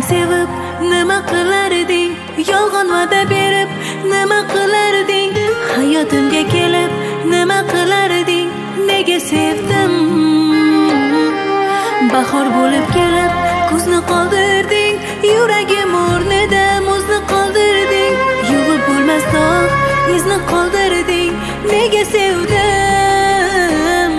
sevib nima qilarding? Yolg'on va'da berib nima qilarding? Hayotimga kelib nima qilarding? Nega sevdim? Bahor bo'lib kelib kuzni qoldirding, yuragim o'rnida muzni qoldirding, yuvib bo'lmas dog' izni qoldirding. Nega sevdim?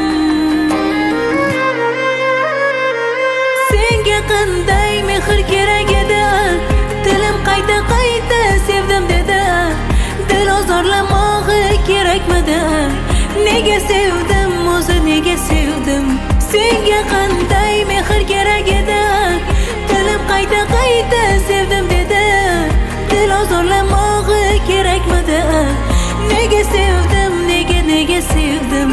Senga qanday mehr kerak edi? Dilim qayta sevdim dedi. Dil ozorlamog'i kerakmidi? Nega sevdim o'zi, nega sevdim? Senga qanday mehr kerak edi? Dilim qayta sevdim dedi. Dil ozorlamog'i kerakmidi? Nega sevdim, nega sevdim?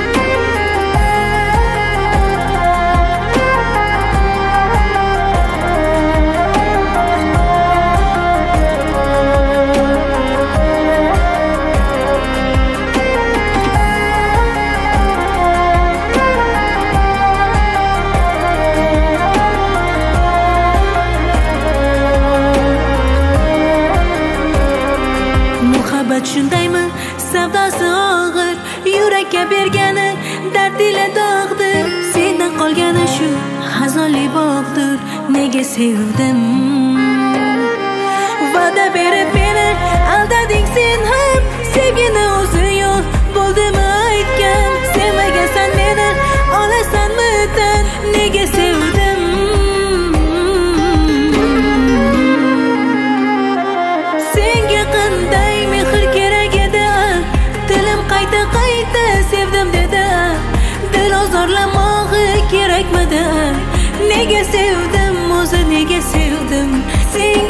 Muhabbat shundaymi? Savdosi og'ir, yurakka bergani dard ila dog'dir. Sendan qolgani shu xazonli bog'dir. Nega sevdim? Va'da berib meni aldading sen ham. Sevgini o'zi yo'q bo'ldimi aytgan? Sevmagansan meni, olasanmi tan? Nega sevdim? Senga qanday mehr kerak edi? Dilim qayta sevdim dedi. Dil ozorlamog'i kerakmidi? Nega sevdim o'zi, nega sevdim? Senga